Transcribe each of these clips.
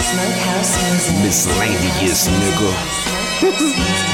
Miscellaneous nigga.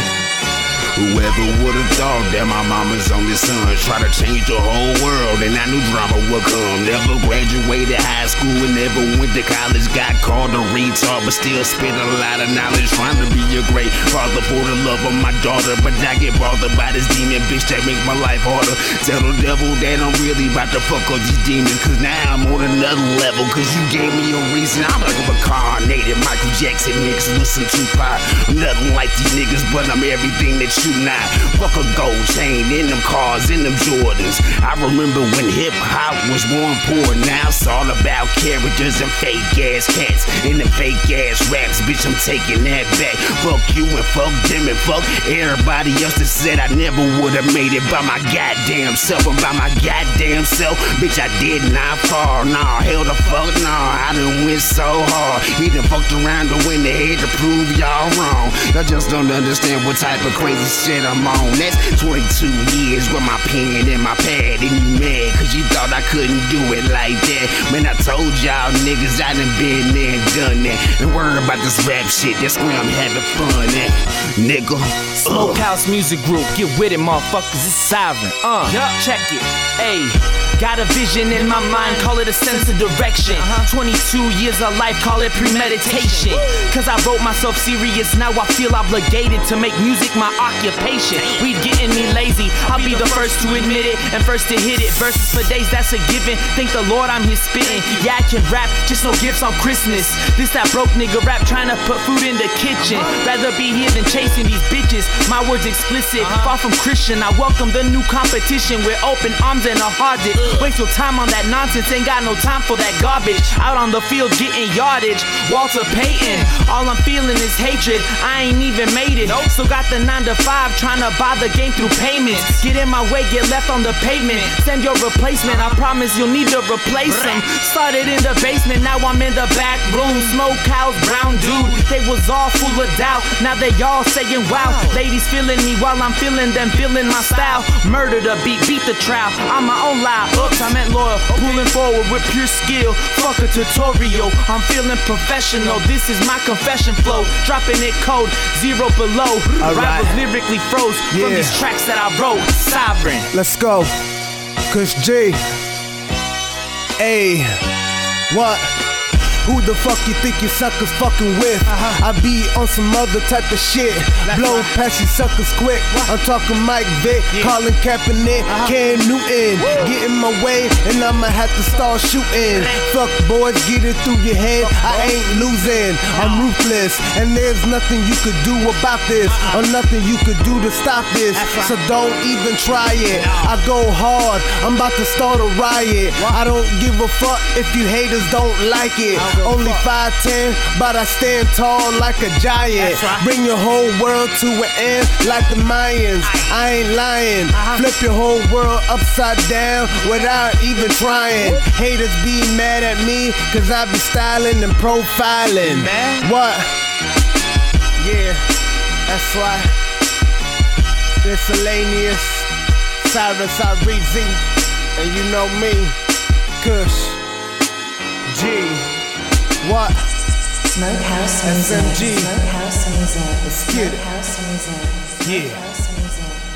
Whoever would've thought that my mama's only son try to change the whole world, and I knew drama would come. Never graduated high school and never went to college. Got called a retard, but still spit a lot of knowledge. Trying to be a great father for the love of my daughter, but I get bothered by this demon bitch that make my life harder. Tell the devil that I'm really about to fuck up these demons, cause now I'm on another level. Cause you gave me a reason. I'm like a reincarnated Michael Jackson mixed with some Tupac. I'm nothing like these niggas, but I'm everything that you not. Fuck a gold chain in them cars, in them Jordans. I remember when hip hop was more important. Now it's all about characters and fake ass cats and the fake ass raps. Bitch, I'm taking that back. Fuck you and fuck them and fuck everybody else that said I never would've made it by my goddamn self. And by my goddamn self, bitch, I did not fall. Nah, hell the fuck nah. I done went so hard. He done fucked around to win the head to prove y'all wrong. I just don't understand what type of crazy shit I'm on. That's 22 years with my pen and my pad, and you mad cause you thought I couldn't do it like that. Man, I told y'all niggas I done been there and done that. And worry about this rap shit, that's where I'm having fun at, nigga. Smokehouse Music Group, get with it, motherfuckers, it's Sovereign. Check it, ayy. Got a vision in my mind, call it a sense of direction. 22 years of life, call it premeditation. Cause I wrote myself serious, now I feel obligated to make music my occupation. Weed getting me lazy, I'll be the first to admit it and first to hit it. Verses for days, that's a given. Thank the Lord I'm here spitting. Yeah, I can rap, just no gifts on Christmas. This that broke nigga rap, trying to put food in the kitchen. Rather be here than chasing these bitches. My words explicit, far from Christian. I welcome the new competition with open arms and a hard dick. Waste your time on that nonsense, ain't got no time for that garbage. Out on the field getting yardage, Walter Payton. All I'm feeling is hatred, I ain't even made it. Still got the 9 to 5, trying to buy the game through payments. Get in my way, get left on the pavement. Send your replacement, I promise you'll need to replace him. Started in the basement, now I'm in the back room. Smokehouse, brown dude, they was all full of doubt. Now they all saying wow. Ladies feeling me while I'm feeling them, feeling my style. Murder the beat, beat the trial, I'm my own lie. Oops, I meant loyal, pulling forward with pure skill. Fuck a tutorial, I'm feeling professional. This is my confession flow, dropping it cold, 0 below. Rivals lyrically froze from these tracks that I wrote. Sovereign. Let's go. Kush G. Ayy. What? Who the fuck you think you suckers fucking with? I be on some other type of shit. Blow past you suckers quick. I'm talking Mike Vick, Colin Kaepernick, Cam Newton. Get in my way and I'ma have to start shooting. Fuck boys, get it through your head. I ain't losing, I'm ruthless, and there's nothing you could do about this, or nothing you could do to stop this. So don't even try it. I go hard, I'm about to start a riot. I don't give a fuck if you haters don't like it. Only 5'10", but I stand tall like a giant. Bring your whole world to an end like the Mayans. I ain't lying. Flip your whole world upside down without even trying. Haters be mad at me cause I be styling and profiling. What? Yeah, that's why. Miscellaneous, Cyrus Arizi, and you know me, Kush G. What? Smokehouse Music. SMG. Smokehouse Music. Let's get it. Smokehouse Music. Yeah. Smokehouse Music.